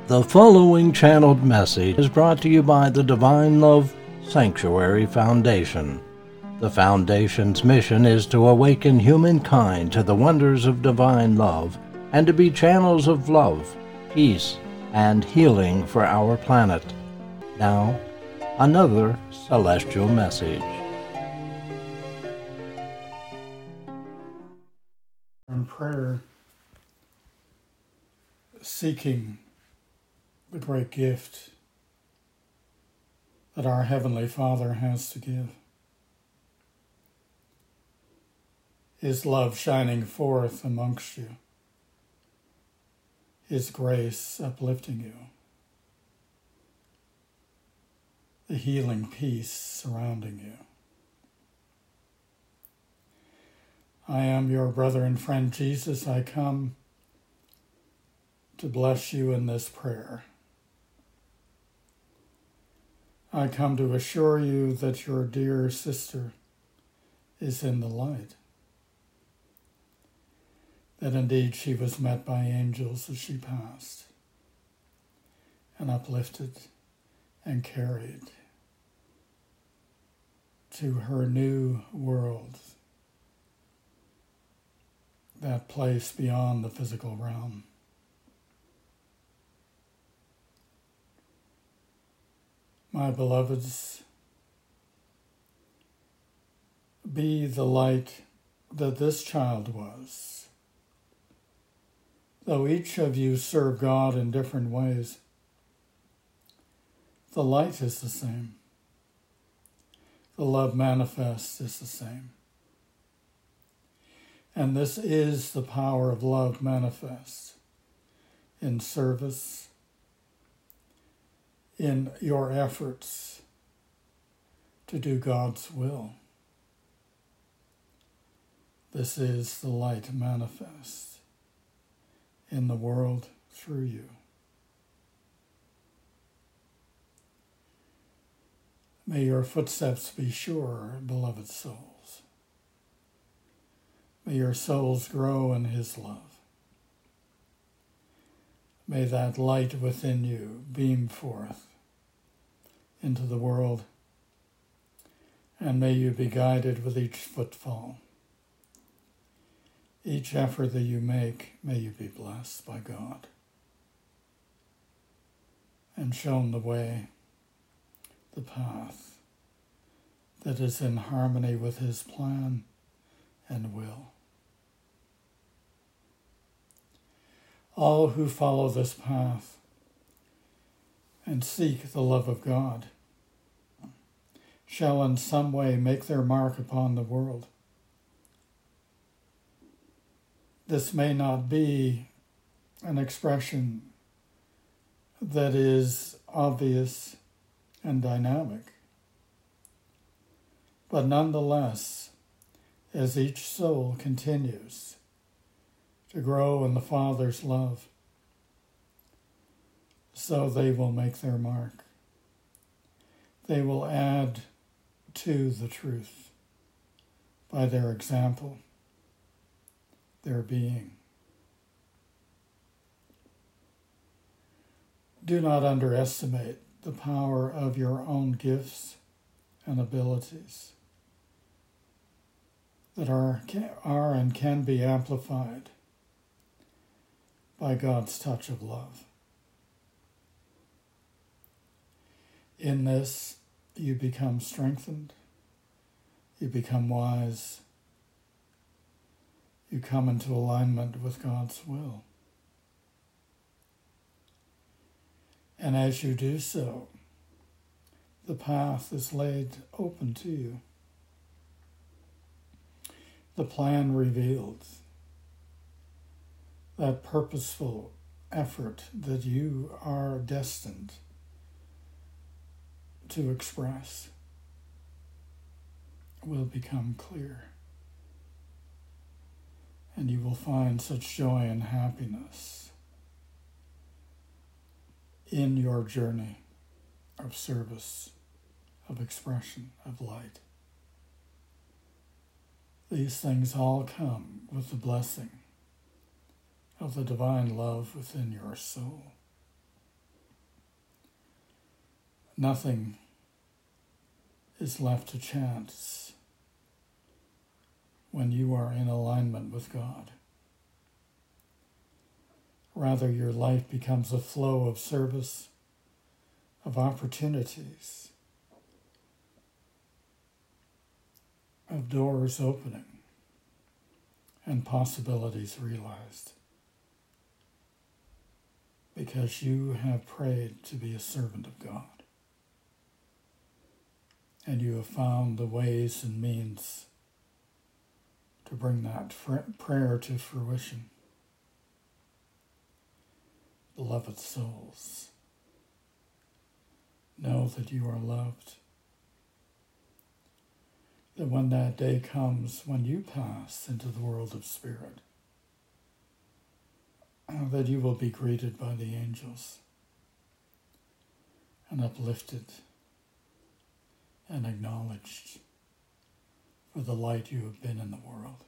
The following channeled message is brought to you by the Divine Love Sanctuary Foundation. The Foundation's mission is to awaken humankind to the wonders of divine love and to be channels of love, peace, and healing for our planet. Now, another celestial message. In prayer, seeking the great gift that our Heavenly Father has to give. His love shining forth amongst you. His grace uplifting you. The healing peace surrounding you. I am your brother and friend Jesus. I come to bless you in this prayer. I come to assure you that your dear sister is in the light. That indeed she was met by angels as she passed, and uplifted and carried to her new world, that place beyond the physical realm. My beloveds, be the light that this child was. Though each of you serve God in different ways, the light is the same. The love manifest is the same. And this is the power of love manifest in service, in your efforts to do God's will. This is the light manifest in the world through you. May your footsteps be sure, beloved souls. May your souls grow in His love. May that light within you beam forth into the world, and may you be guided with each footfall. Each effort that you make, may you be blessed by God and shown the way, the path that is in harmony with His plan and will. All who follow this path and seek the love of God shall in some way make their mark upon the world. This may not be an expression that is obvious and dynamic, but nonetheless, as each soul continues to grow in the Father's love, so they will make their mark. They will add to the truth by their example, their being. Do not underestimate the power of your own gifts and abilities that are and can be amplified by God's touch of love. In this, you become strengthened, you become wise, you come into alignment with God's will. And as you do so, the path is laid open to you. The plan revealed, that purposeful effort that you are destined to express will become clear. And you will find such joy and happiness in your journey of service, of expression, of light. These things all come with the blessing of the divine love within your soul. Nothing is left to chance when you are in alignment with God. Rather, your life becomes a flow of service, of opportunities, of doors opening, and possibilities realized. Because you have prayed to be a servant of God. And you have found the ways and means to bring that prayer to fruition. Beloved souls, know that you are loved. That when that day comes, when you pass into the world of spirit, that you will be greeted by the angels and uplifted and acknowledged for the light you have been in the world.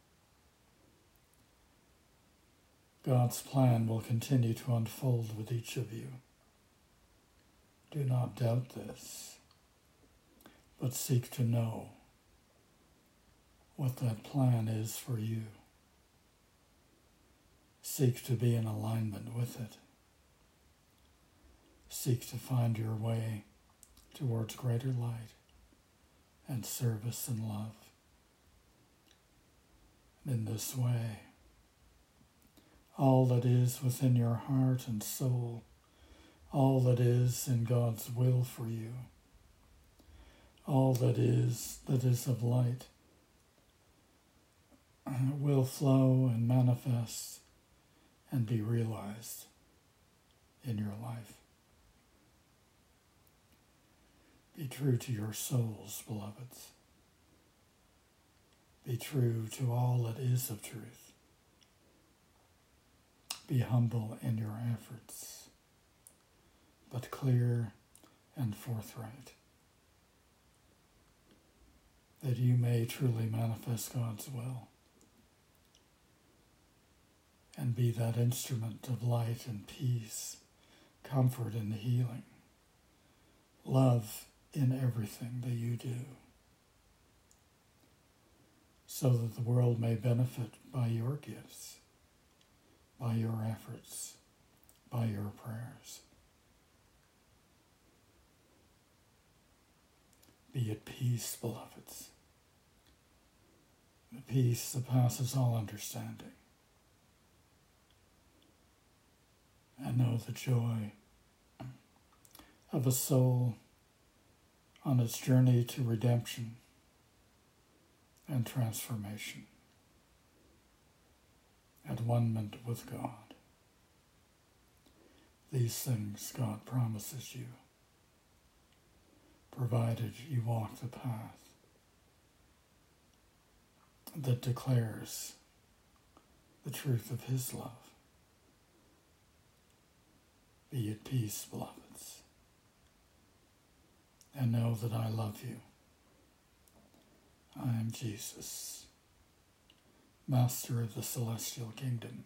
God's plan will continue to unfold with each of you. Do not doubt this, but seek to know what that plan is for you. Seek to be in alignment with it. Seek to find your way towards greater light and service and love. And in this way, all that is within your heart and soul, all that is in God's will for you, all that is of light, will flow and manifest and be realized in your life. Be true to your souls, beloveds. Be true to all that is of truth. Be humble in your efforts, but clear and forthright, that you may truly manifest God's will and be that instrument of light and peace, comfort and healing, love in everything that you do, so that the world may benefit by your gifts, by your efforts, by your prayers. Be at peace, beloveds, the peace that passes all understanding, and know the joy of a soul on its journey to redemption and transformation, at one with God. These things God promises you, provided you walk the path that declares the truth of His love. Be at peace, beloveds, and know that I love you. I am Jesus, Master of the Celestial Kingdom,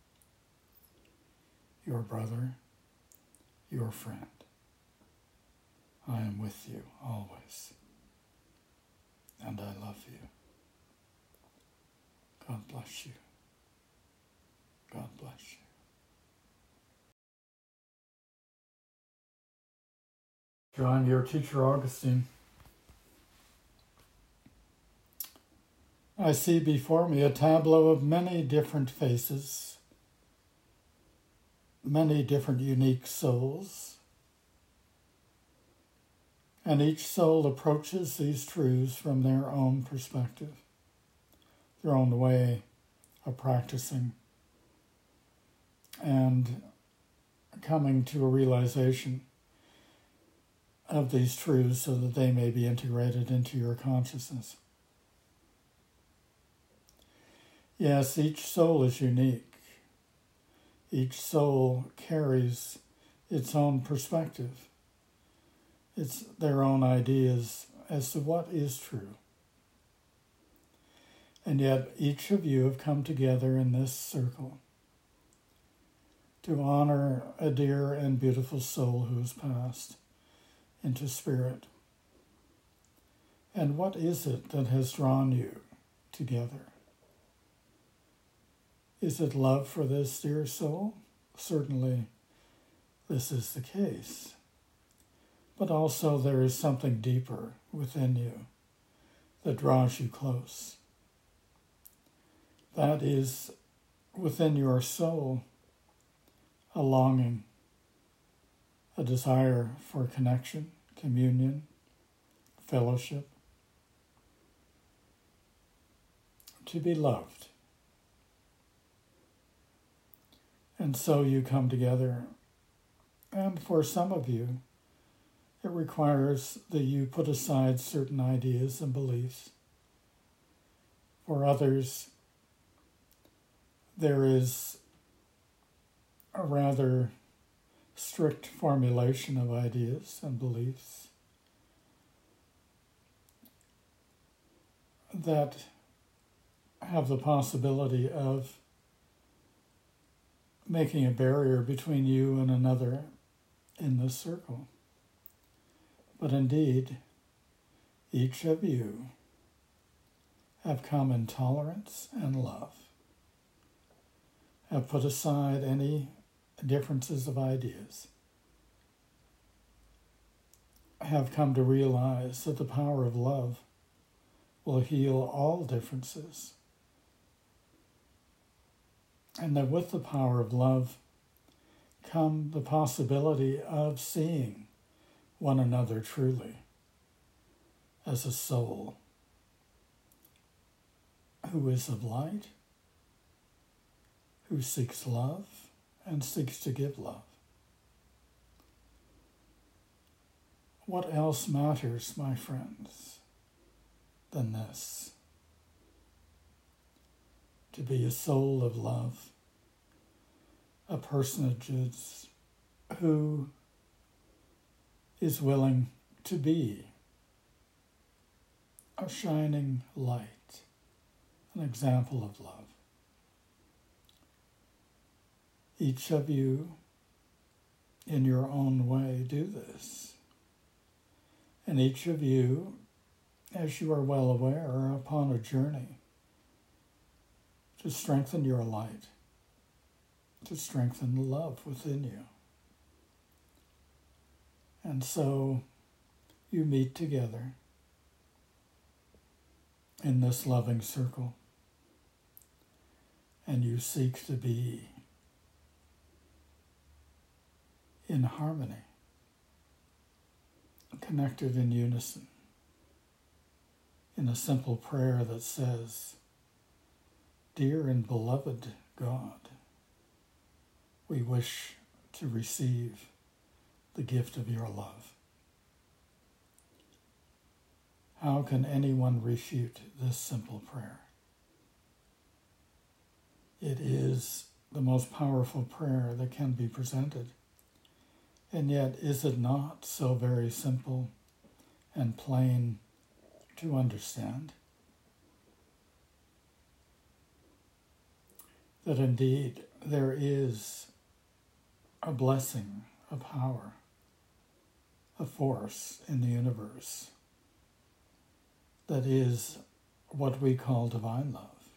your brother, your friend. I am with you always, and I love you. God bless you. God bless you. John, your teacher Augustine. I see before me a tableau of many different faces, many different unique souls, and each soul approaches these truths from their own perspective, their own way of practicing and coming to a realization of these truths so that they may be integrated into your consciousness. Yes, each soul is unique. Each soul carries its own perspective. It's their own ideas as to what is true. And yet each of you have come together in this circle to honor a dear and beautiful soul who has passed into spirit. And what is it that has drawn you together? Is it love for this dear soul? Certainly this is the case. But also there is something deeper within you that draws you close. That is within your soul a longing, a desire for connection, communion, fellowship, to be loved. And so you come together, and for some of you, it requires that you put aside certain ideas and beliefs. For others, there is a rather strict formulation of ideas and beliefs that have the possibility of making a barrier between you and another in this circle. But indeed, each of you have come in tolerance and love, have put aside any differences of ideas, have come to realize that the power of love will heal all differences, and that with the power of love come the possibility of seeing one another truly as a soul who is of light, who seeks love and seeks to give love. What else matters, my friends, than this? To be a soul of love, a personage who is willing to be a shining light, an example of love. Each of you, in your own way, do this. And each of you, as you are well aware, are upon a journey to strengthen your light, to strengthen the love within you. And so you meet together in this loving circle, and you seek to be in harmony, connected in unison, in a simple prayer that says, "Dear and beloved God, we wish to receive the gift of your love." How can anyone refute this simple prayer? It is the most powerful prayer that can be presented. And yet, is it not so very simple and plain to understand? That indeed there is a blessing, a power, a force in the universe that is what we call divine love.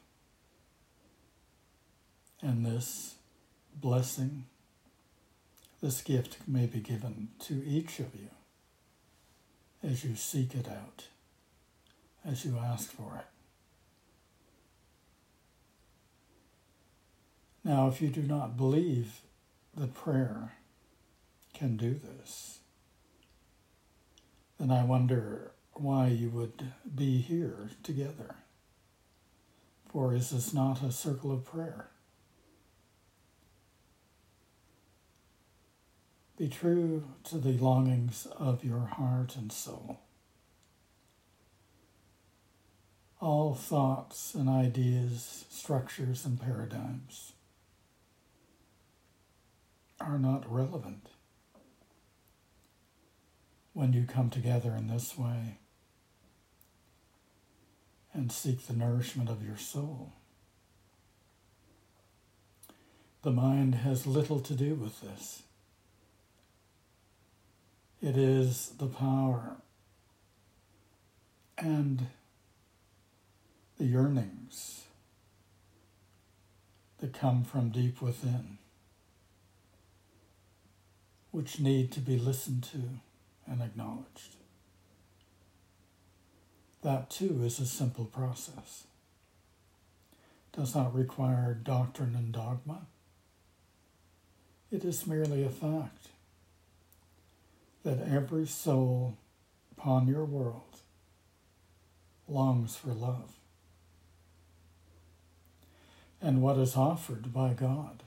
And this blessing, this gift may be given to each of you as you seek it out, as you ask for it. Now, if you do not believe that prayer can do this, then I wonder why you would be here together. For is this not a circle of prayer? Be true to the longings of your heart and soul. All thoughts and ideas, structures and paradigms are not relevant when you come together in this way and seek the nourishment of your soul. The mind has little to do with this. It is the power and the yearnings that come from deep within, which need to be listened to and acknowledged. That too is a simple process. Does not require doctrine and dogma. It is merely a fact that every soul upon your world longs for love. And what is offered by God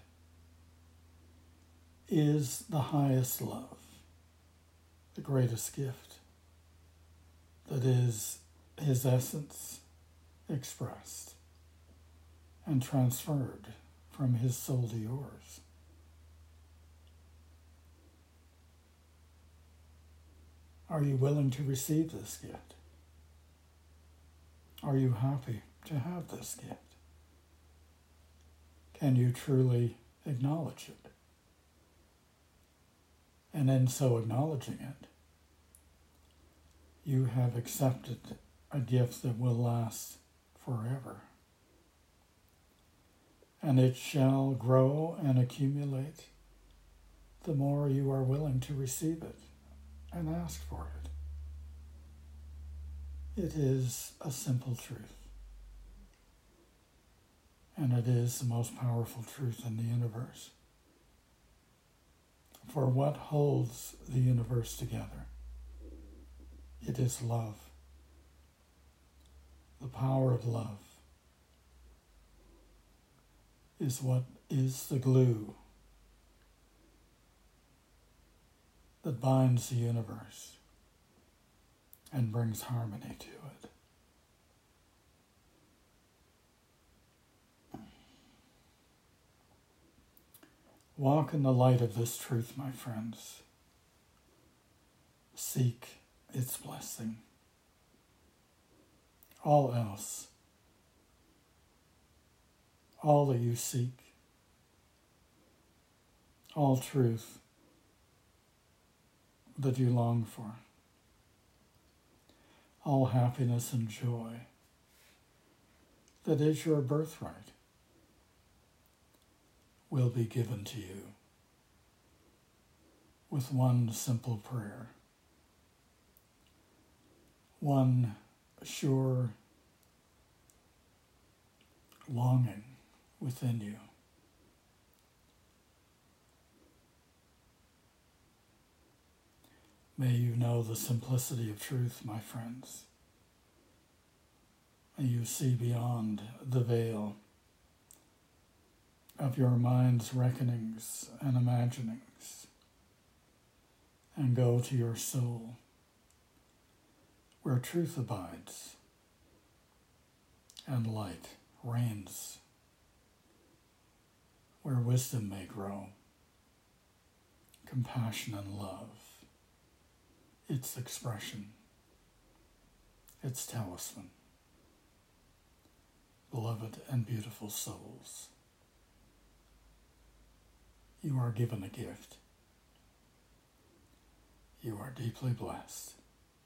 is the highest love, the greatest gift, that is His essence expressed and transferred from His soul to yours. Are you willing to receive this gift? Are you happy to have this gift? Can you truly acknowledge it? And in so acknowledging it, you have accepted a gift that will last forever. And it shall grow and accumulate the more you are willing to receive it and ask for it. It is a simple truth. And it is the most powerful truth in the universe. For what holds the universe together? It is love. The power of love is what is the glue that binds the universe and brings harmony to it. Walk in the light of this truth, my friends. Seek its blessing. All else, all that you seek, all truth that you long for, all happiness and joy that is your birthright, will be given to you with one simple prayer, one sure longing within you. May you know the simplicity of truth, my friends. May you see beyond the veil of your mind's reckonings and imaginings and go to your soul where truth abides and light reigns, where wisdom may grow, compassion and love, its expression, its talisman. Beloved and beautiful souls, you are given a gift. You are deeply blessed.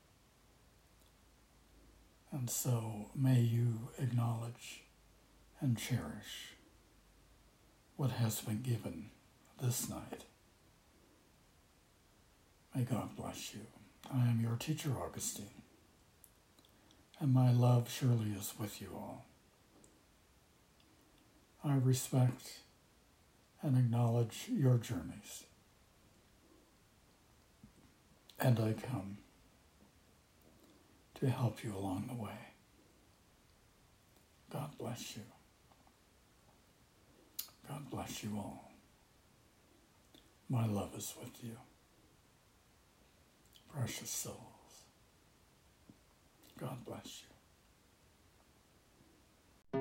And so may you acknowledge and cherish what has been given this night. May God bless you. I am your teacher, Augustine, and my love surely is with you all. I respect and acknowledge your journeys, and I come to help you along the way. God bless you. God bless you all. My love is with you. Precious souls. God bless you.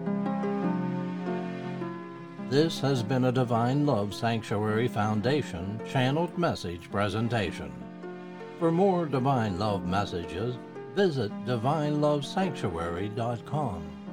This has been a Divine Love Sanctuary Foundation channeled message presentation. For more Divine Love messages, visit divinelovesanctuary.com.